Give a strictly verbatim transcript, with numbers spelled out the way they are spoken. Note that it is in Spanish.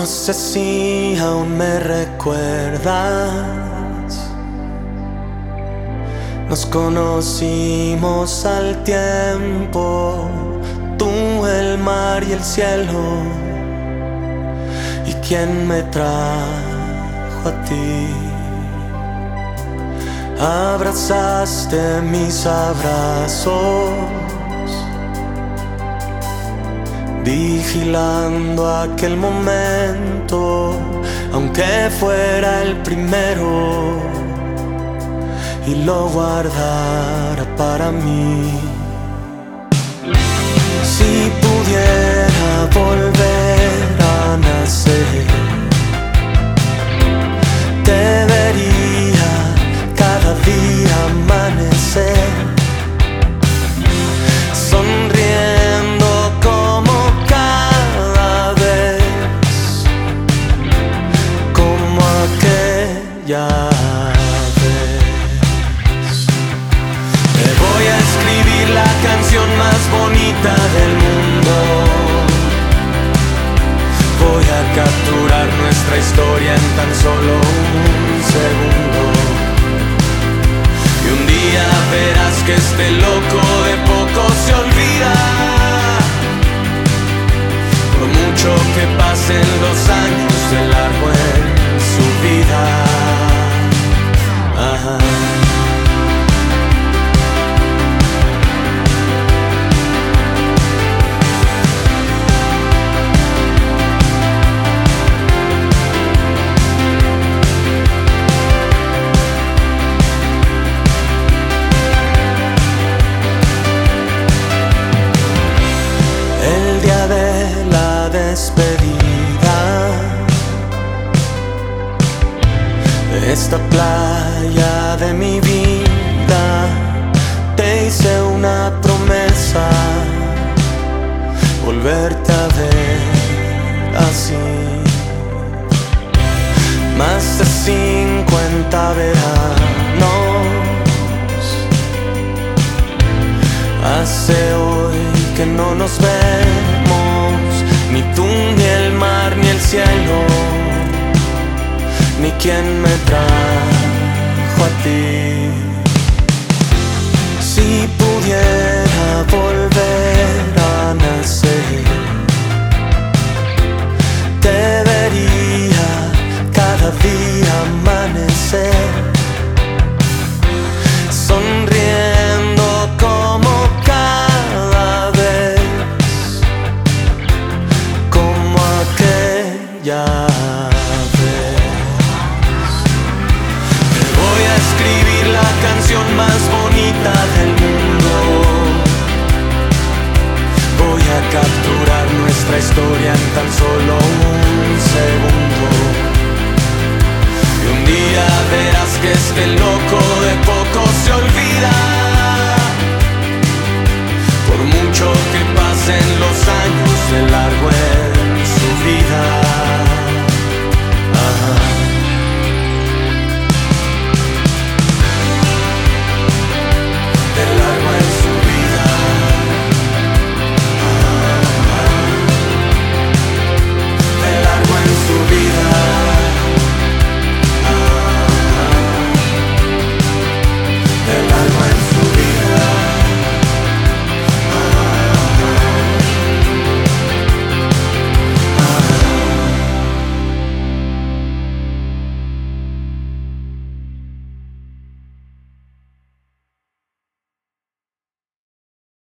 No sé si aún me recuerdas. Nos conocimos al tiempo, tú, el mar y el cielo. ¿Y quién me trajo a ti? Abrazaste mis abrazos, vigilando aquel momento, aunque fuera el primero, y lo guardara para mí. Si pudiera volver a nacer, te vería cada día amanecer, sonriendo como cada vez, como aquella vez. Te voy a escribir la canción más bonita del mundo. Voy a capturar nuestra historia en tan solo un segundo. Y un día verás que este loco de poco se olvida, por mucho que pasen los años de largo en su vida. Ajá. Despedida, esta playa de mi vida, te hice una promesa, volverte a ver así. Más de cincuenta veranos hace hoy que no nos vemos, ni tú, ni el mar, ni el cielo, ni quien me trae